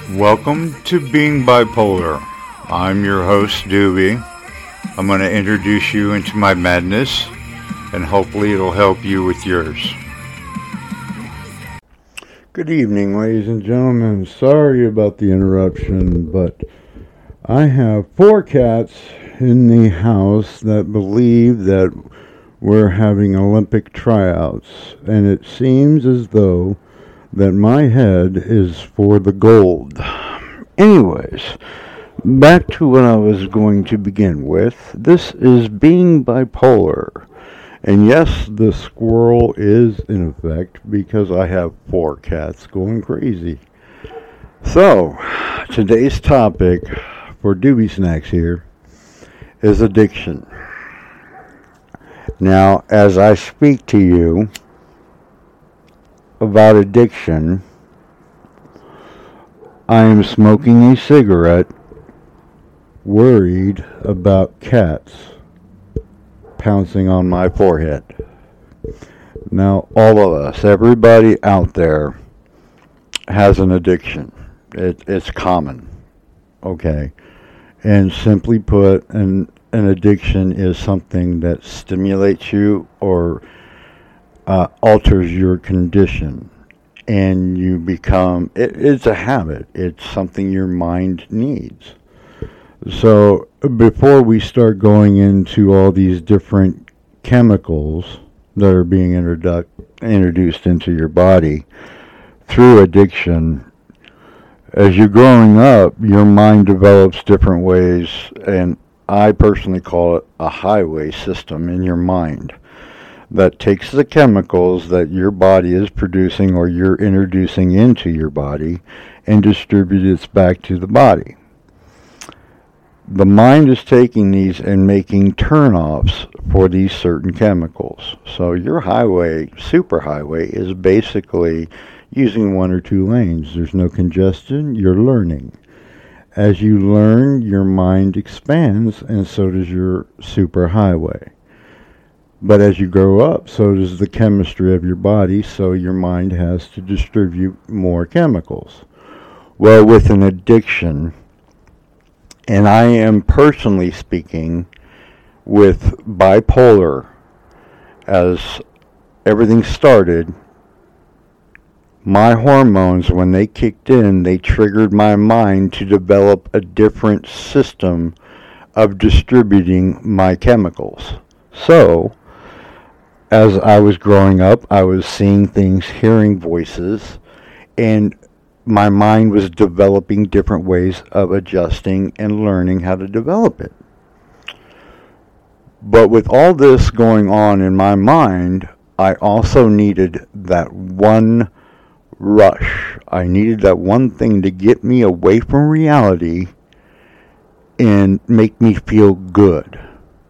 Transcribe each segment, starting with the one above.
Welcome to Being Bipolar. I'm your host, Doobie. I'm going to introduce you into my madness, and hopefully it'll help you with yours. Good evening, ladies and gentlemen. Sorry about the interruption, but I have 4 cats in the house that believe that we're having Olympic tryouts, and it seems as though that my head is for the gold. Anyways, back to what I was going to begin with. This is Being Bipolar. And yes, the squirrel is in effect because I have 4 cats going crazy. So, today's topic for Doobie Snacks here is addiction. Now, as I speak to you about addiction, I am smoking a cigarette, worried about cats pouncing on my forehead. Now, all of us, everybody out there has an addiction. It's common, okay? And simply put, an addiction is something that stimulates you or alters your condition, and you become, it's a habit. It's something your mind needs. So before we start going into all these different chemicals that are being introduced into your body through addiction, as you're growing up, your mind develops different ways, and I personally call it a highway system in your mind that takes the chemicals that your body is producing or you're introducing into your body and distributes it back to the body. The mind is taking these and making turn-offs for these certain chemicals. So your highway, superhighway, is basically using 1 or 2 lanes. There's no congestion, you're learning. As you learn, your mind expands, and so does your superhighway. But as you grow up, so does the chemistry of your body, so your mind has to distribute more chemicals. Well, with an addiction, and I am personally speaking with bipolar, as everything started, my hormones, when they kicked in, they triggered my mind to develop a different system of distributing my chemicals. So, as I was growing up, I was seeing things, hearing voices, and my mind was developing different ways of adjusting and learning how to develop it. But with all this going on in my mind, I also needed that one rush. I needed that one thing to get me away from reality and make me feel good.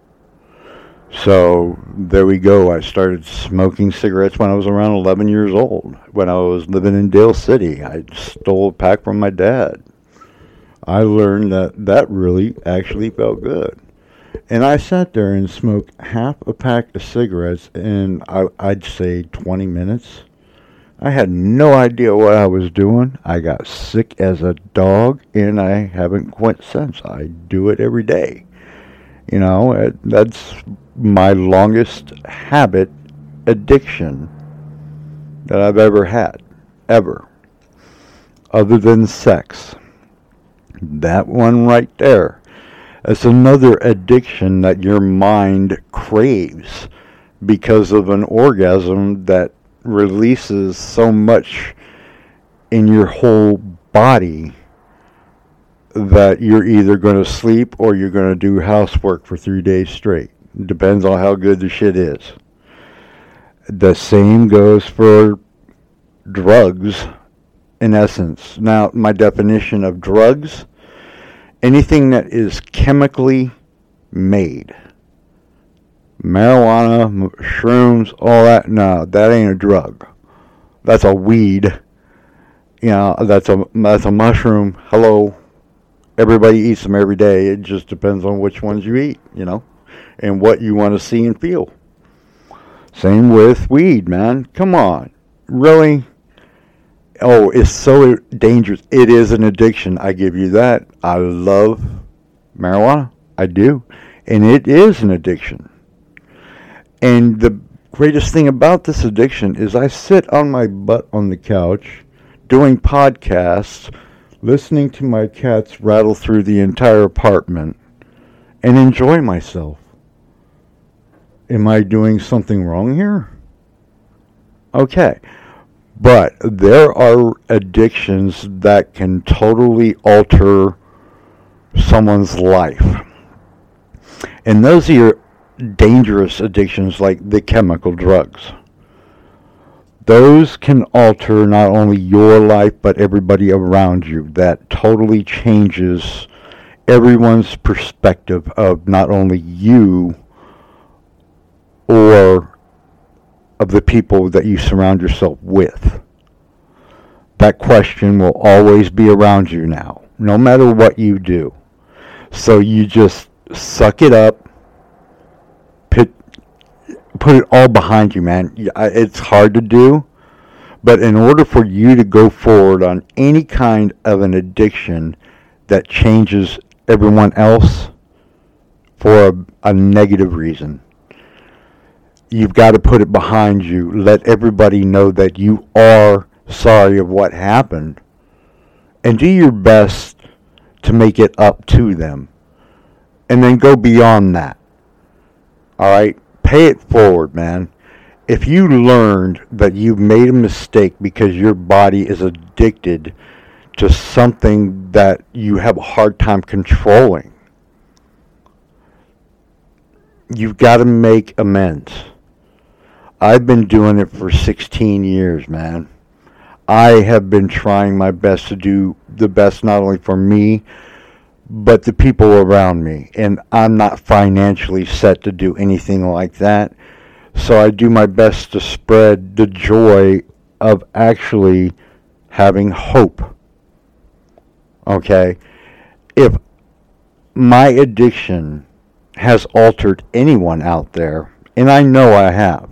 So there we go. I started smoking cigarettes when I was around 11 years old. When I was living in Dale City, I stole a pack from my dad. I learned that really actually felt good. And I sat there and smoked half a pack of cigarettes in, I'd say, 20 minutes. I had no idea what I was doing. I got sick as a dog, and I haven't quit since. I do it every day. You know, that's my longest habit addiction that I've ever had, ever, other than sex. That one right there. It's another addiction that your mind craves because of an orgasm that releases so much in your whole body that you're either going to sleep or you're going to do housework for 3 days straight. Depends on how good the shit is. The same goes for drugs, in essence. Now, my definition of drugs, anything that is chemically made. Marijuana, shrooms, all that, no, that ain't a drug. That's a weed. You know, that's a mushroom. Hello. Everybody eats them every day. It just depends on which ones you eat, you know, and what you want to see and feel. Same with weed, man. Come on. Really? Oh, it's so dangerous. It is an addiction. I give you that. I love marijuana. I do. And it is an addiction. And the greatest thing about this addiction is I sit on my butt on the couch doing podcasts, listening to my cats rattle through the entire apartment, and enjoy myself. Am I doing something wrong here? Okay. But there are addictions that can totally alter someone's life. And those are your dangerous addictions like the chemical drugs. Those can alter not only your life but everybody around you. That totally changes everyone's perspective of not only you or of the people that you surround yourself with. That question will always be around you now, no matter what you do. So you just suck it up, put it all behind you, man. It's hard to do, but in order for you to go forward on any kind of an addiction that changes everyone else for a negative reason, you've got to put it behind you. Let everybody know that you are sorry of what happened. And do your best to make it up to them. And then go beyond that. Alright? Pay it forward, man. If you learned that you've made a mistake because your body is addicted to something that you have a hard time controlling, you've got to make amends. I've been doing it for 16 years, man. I have been trying my best to do the best not only for me, but the people around me. And I'm not financially set to do anything like that. So I do my best to spread the joy of actually having hope. Okay? If my addiction has altered anyone out there, and I know I have,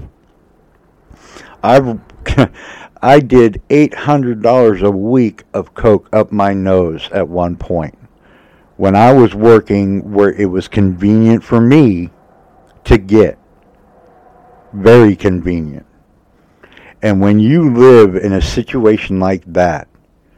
I did $800 a week of coke up my nose at one point when I was working where it was convenient for me to get. Very convenient. And when you live in a situation like that,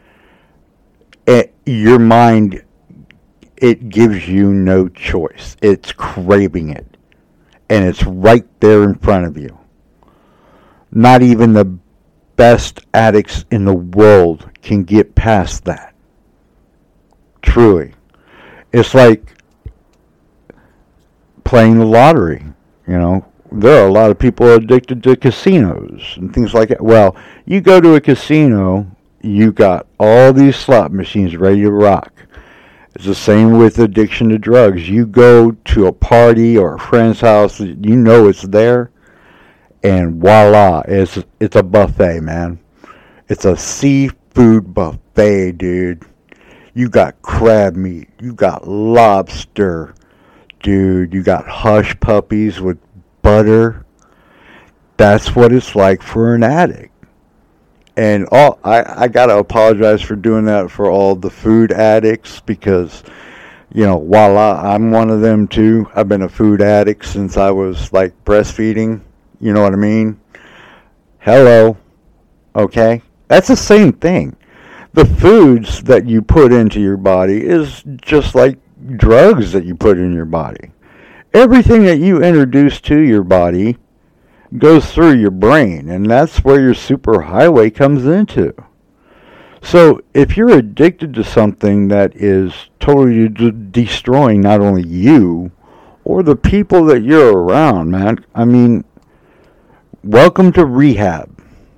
your mind, it gives you no choice. It's craving it. And it's right there in front of you. Not even the best addicts in the world can get past that. Truly. It's like playing the lottery, you know. There are a lot of people addicted to casinos and things like that. Well, you go to a casino, you got all these slot machines ready to rock. It's the same with addiction to drugs. You go to a party or a friend's house, you know it's there, and voila, it's a buffet, man. It's a seafood buffet, dude. You got crab meat, you got lobster, dude. You got hush puppies with butter. That's what it's like for an addict. And I gotta apologize for doing that for all the food addicts because, you know, voila, I'm one of them too. I've been a food addict since I was like breastfeeding. You know what I mean? Hello. Okay? That's the same thing. The foods that you put into your body is just like drugs that you put in your body. Everything that you introduce to your body goes through your brain, and that's where your superhighway comes into. So if you're addicted to something that is totally destroying not only you or the people that you're around, man, I mean, welcome to rehab.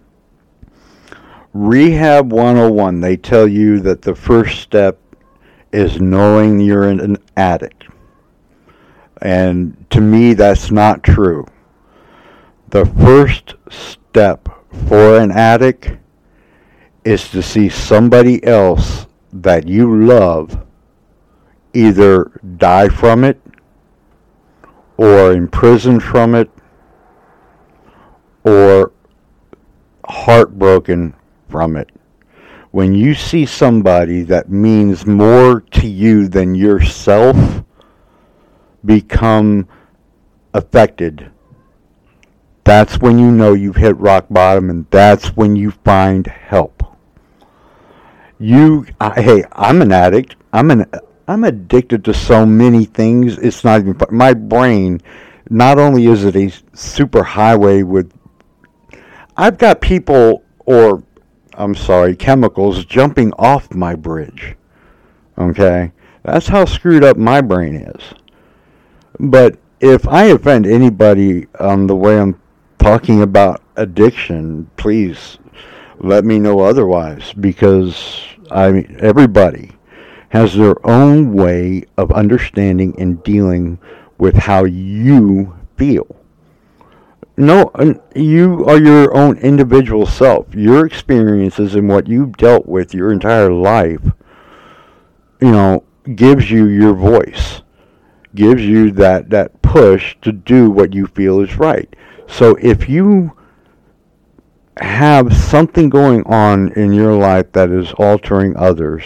Rehab 101, they tell you that the first step is knowing you're an addict. And to me, that's not true. The first step for an addict is to see somebody else that you love either die from it or imprisoned from it or heartbroken from it. When you see somebody that means more to you than yourself become affected, that's when you know you've hit rock bottom, and that's when you find help. Hey, I'm an addict. I'm addicted to so many things. It's not even my brain. Not only is it a super highway with, I've got people, or I'm sorry, chemicals jumping off my bridge. Okay, that's how screwed up my brain is. But if I offend anybody on the way I'm talking about addiction, please let me know otherwise, because everybody has their own way of understanding and dealing with how you feel. No, you are your own individual self. Your experiences and what you've dealt with your entire life, gives you your voice, gives you that push to do what you feel is right. So if you have something going on in your life that is altering others,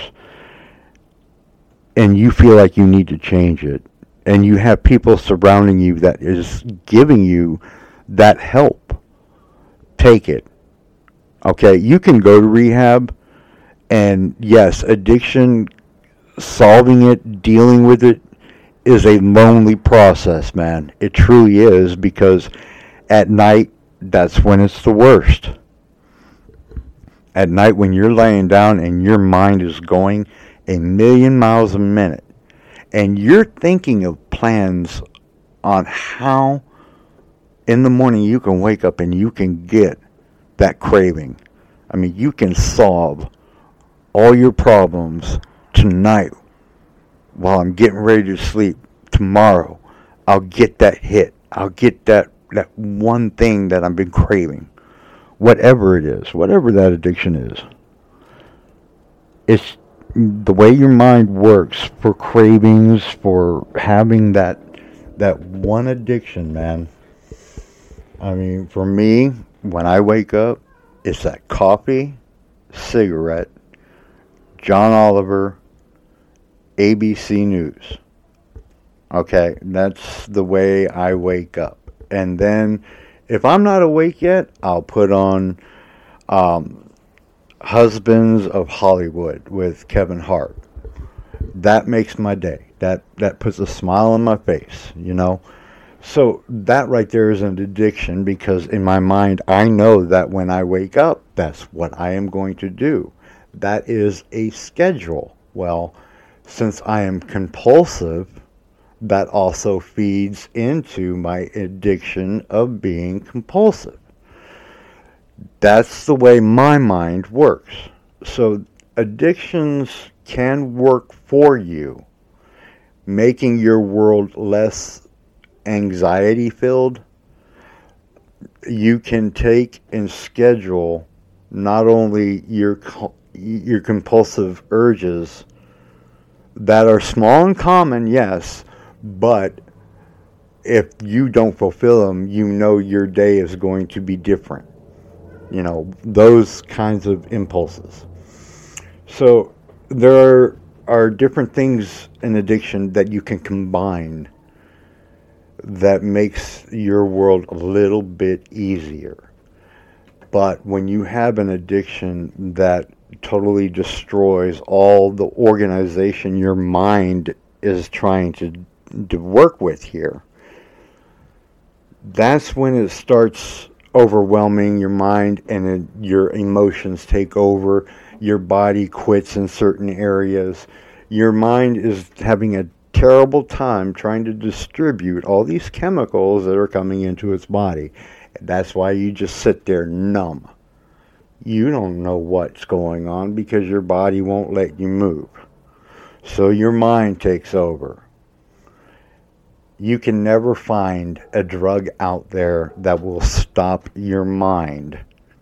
and you feel like you need to change it, and you have people surrounding you that is giving you that help, take it. Okay, you can go to rehab, and yes, addiction, solving it, dealing with it, is a lonely process, man. It truly is, because at night, that's when it's the worst. At night, when you're laying down and your mind is going a million miles a minute, and you're thinking of plans on how in the morning you can wake up and you can get that craving. I mean, you can solve all your problems tonight while I'm getting ready to sleep. Tomorrow, I'll get that hit. I'll get that one thing that I've been craving. Whatever it is, whatever that addiction is. It's the way your mind works for cravings, for having that one addiction, man. I mean, for me, when I wake up, it's that coffee, cigarette, John Oliver, ABC News. Okay, that's the way I wake up. And then, if I'm not awake yet, I'll put on Husbands of Hollywood with Kevin Hart. That makes my day. That puts a smile on my face, So that right there is an addiction, because in my mind, I know that when I wake up, that's what I am going to do. That is a schedule. Well, since I am compulsive, that also feeds into my addiction of being compulsive. That's the way my mind works. So addictions can work for you, making your world less anxiety filled. You can take and schedule not only your compulsive urges that are small and common, yes, but if you don't fulfill them, your day is going to be different. Those kinds of impulses. So there are different things in addiction that you can combine that makes your world a little bit easier. But when you have an addiction that totally destroys all the organization your mind is trying to work with here, that's when it starts overwhelming your mind, and your emotions take over. Your body quits in certain areas. Your mind is having a terrible time trying to distribute all these chemicals that are coming into its body. That's why you just sit there numb. You don't know what's going on because your body won't let you move. So your mind takes over. You can never find a drug out there that will stop your mind.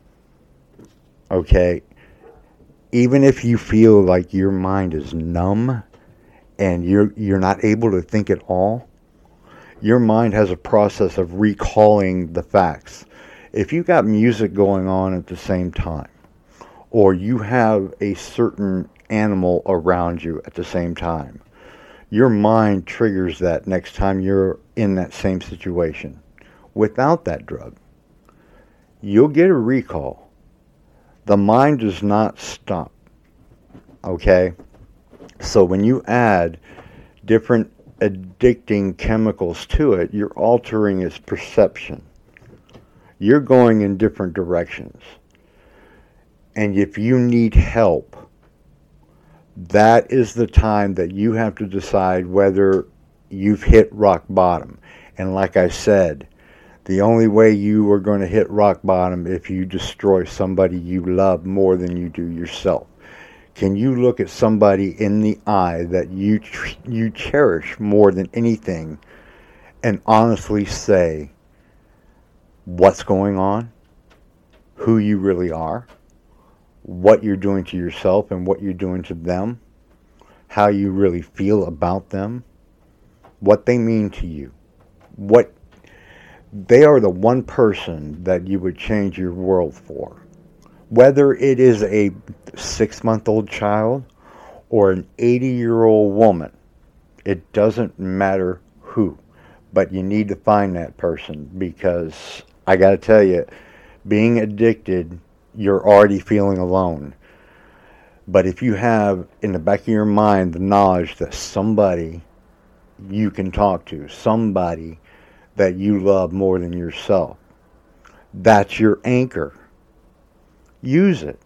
Okay? Even if you feel like your mind is numb and you're not able to think at all, your mind has a process of recalling the facts. If you got music going on at the same time, or you have a certain animal around you at the same time, your mind triggers that next time you're in that same situation. Without that drug, you'll get a recall. The mind does not stop. Okay? So when you add different addicting chemicals to it, you're altering its perception. You're going in different directions. And if you need help, that is the time that you have to decide whether you've hit rock bottom. And like I said, the only way you are going to hit rock bottom if you destroy somebody you love more than you do yourself. Can you look at somebody in the eye that you cherish more than anything and honestly say what's going on, who you really are, what you're doing to yourself and what you're doing to them, how you really feel about them, what they mean to you, what they are, the one person that you would change your world for. Whether it is a 6-month-old child or an 80-year-old woman, it doesn't matter who. But you need to find that person, because I got to tell you, being addicted, you're already feeling alone. But if you have in the back of your mind the knowledge that somebody you can talk to, somebody that you love more than yourself, that's your anchor. Use it.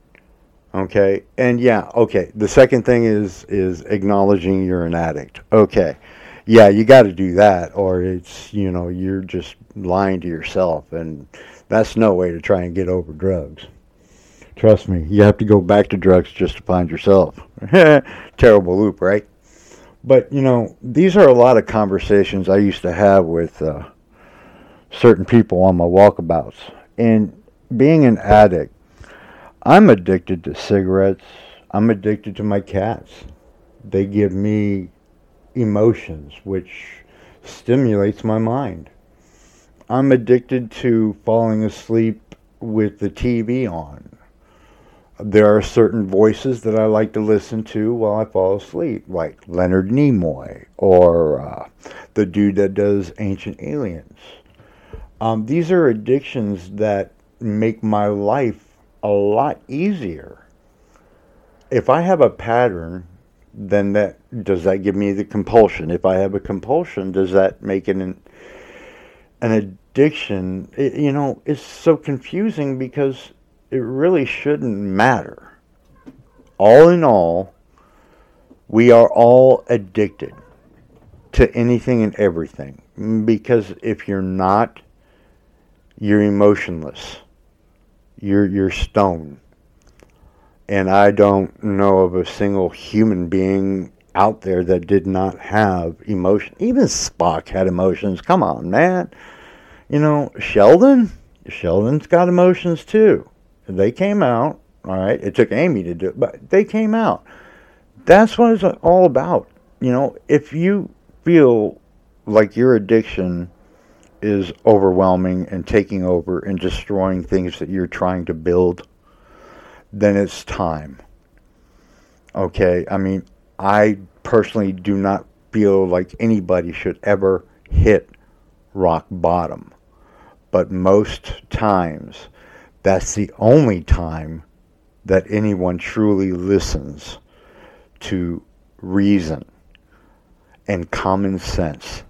Okay? And yeah, okay. The second thing is acknowledging you're an addict. Okay. Yeah, you got to do that, or it's, you're just lying to yourself, and that's no way to try and get over drugs. Trust me, you have to go back to drugs just to find yourself. Terrible loop, right? But, these are a lot of conversations I used to have with certain people on my walkabouts. And being an addict, I'm addicted to cigarettes. I'm addicted to my cats. They give me emotions, which stimulates my mind. I'm addicted to falling asleep with the TV on. There are certain voices that I like to listen to while I fall asleep, like Leonard Nimoy or the dude that does Ancient Aliens. These are addictions that make my life a lot easier. If I have a pattern, then does that give me the compulsion? If I have a compulsion, does that make it an addiction? It's so confusing because it really shouldn't matter. All in all, we are all addicted to anything and everything. Because if you're not, you're emotionless. You're stoned. And I don't know of a single human being out there that did not have emotion. Even Spock had emotions. Come on, man. Sheldon's got emotions too. They came out, all right? It took Amy to do it, but they came out. That's what it's all about. If you feel like your addiction is overwhelming and taking over and destroying things that you're trying to build, then it's time. Okay? I personally do not feel like anybody should ever hit rock bottom. But most times, that's the only time that anyone truly listens to reason and common sense.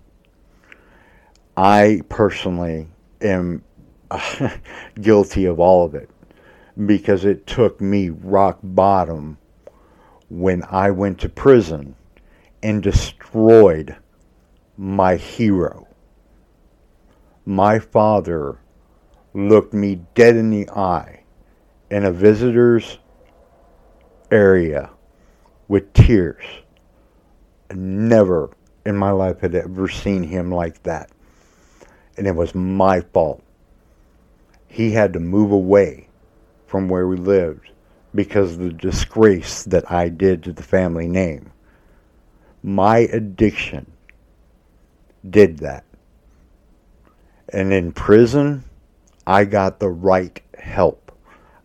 I personally am guilty of all of it, because it took me rock bottom when I went to prison and destroyed my hero. My father looked me dead in the eye in a visitor's area with tears. Never in my life had I ever seen him like that. And it was my fault. He had to move away from where we lived because of the disgrace that I did to the family name. My addiction did that. And in prison, I got the right help.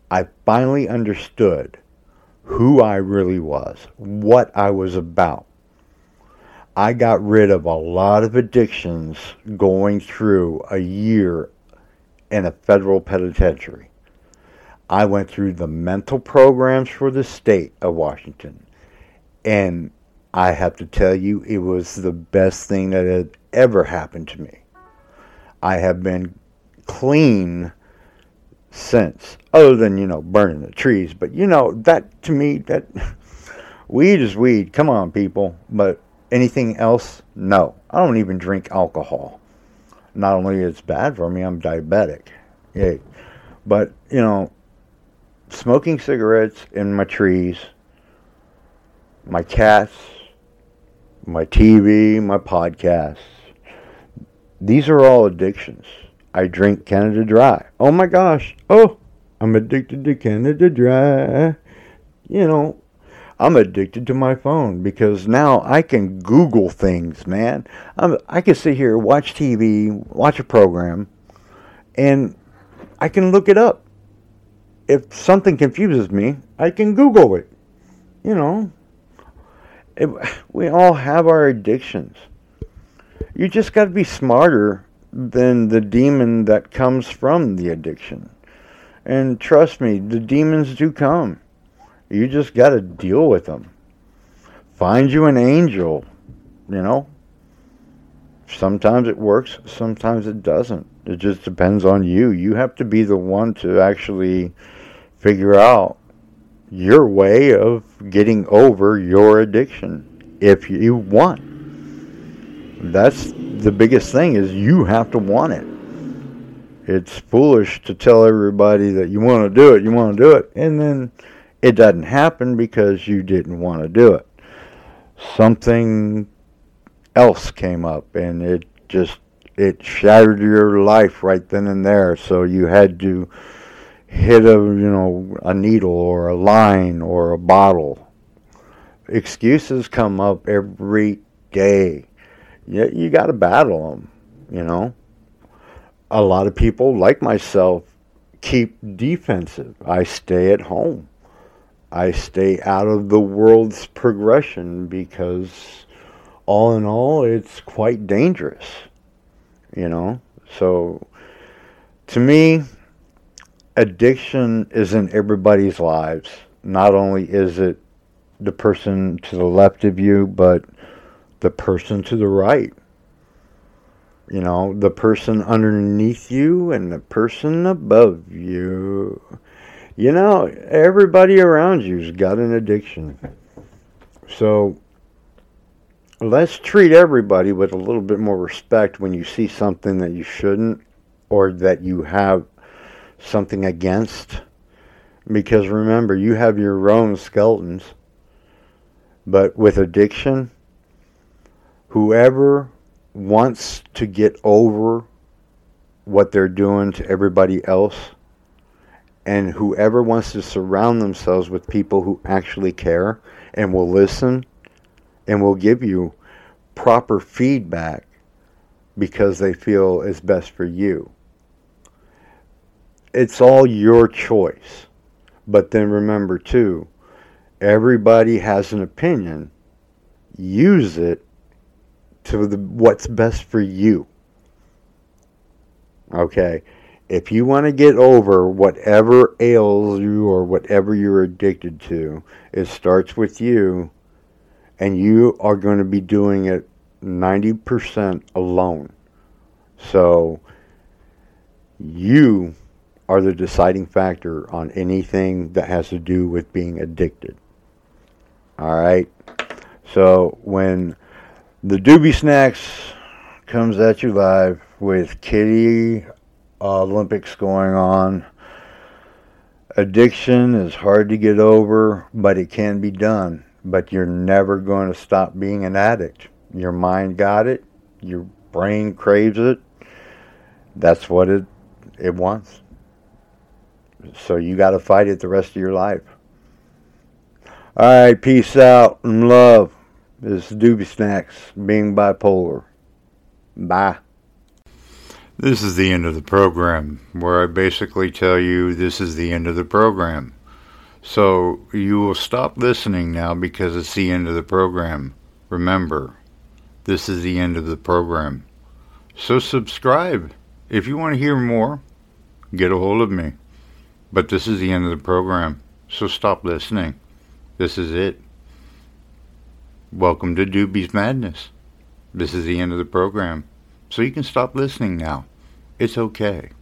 I finally understood who I really was, what I was about. I got rid of a lot of addictions going through a year in a federal penitentiary. I went through the mental programs for the state of Washington, and I have to tell you, it was the best thing that had ever happened to me. I have been clean since, other than, burning the trees. But, that to me, that weed is weed. Come on, people. But anything else, no. I don't even drink alcohol. Not only is it bad for me, I'm diabetic. Yay. But, smoking cigarettes in my trees, my cats, my TV, my podcasts, these are all addictions. I drink Canada Dry. Oh my gosh. Oh, I'm addicted to Canada Dry. I'm addicted to my phone because now I can Google things, man. I can sit here, watch TV, watch a program, and I can look it up. If something confuses me, I can Google it. We all have our addictions. You just got to be smarter than the demon that comes from the addiction. And trust me, the demons do come. You just got to deal with them. Find you an angel, Sometimes it works, sometimes it doesn't. It just depends on you. You have to be the one to actually figure out your way of getting over your addiction if you want. That's the biggest thing, is you have to want it. It's foolish to tell everybody that you want to do it, and then it doesn't happen because you didn't want to do it. Something else came up, and it shattered your life right then and there, so you had to hit a needle or a line or a bottle. Excuses come up every day. You got to battle them, A lot of people, like myself, keep defensive. I stay at home. I stay out of the world's progression because, all in all, it's quite dangerous, So, to me, addiction is in everybody's lives. Not only is it the person to the left of you, but the person to the right. The person underneath you and the person above you. Everybody around you's got an addiction. So let's treat everybody with a little bit more respect when you see something that you shouldn't, or that you have something against. Because remember, you have your own skeletons. But with addiction, whoever wants to get over what they're doing to everybody else, and whoever wants to surround themselves with people who actually care and will listen and will give you proper feedback because they feel is best for you. It's all your choice. But then remember too, everybody has an opinion. Use it to what's best for you. Okay? If you want to get over whatever ails you or whatever you're addicted to, it starts with you, and you are going to be doing it 90% alone. So you are the deciding factor on anything that has to do with being addicted. Alright? So when the Doobie Snacks comes at you live with Kitty Olympics going on, addiction is hard to get over, but it can be done. But you're never going to stop being an addict. Your mind got it. Your brain craves it. That's what it wants. So you got to fight it the rest of your life. Alright, peace out and love. This is Doobie Snacks, being bipolar. Bye. This is the end of the program, where I basically tell you this is the end of the program. So you will stop listening now because it's the end of the program. Remember, this is the end of the program. So subscribe. If you want to hear more, get a hold of me. But this is the end of the program. So stop listening. This is it. Welcome to Doobie's Madness. This is the end of the program. So you can stop listening now. It's okay.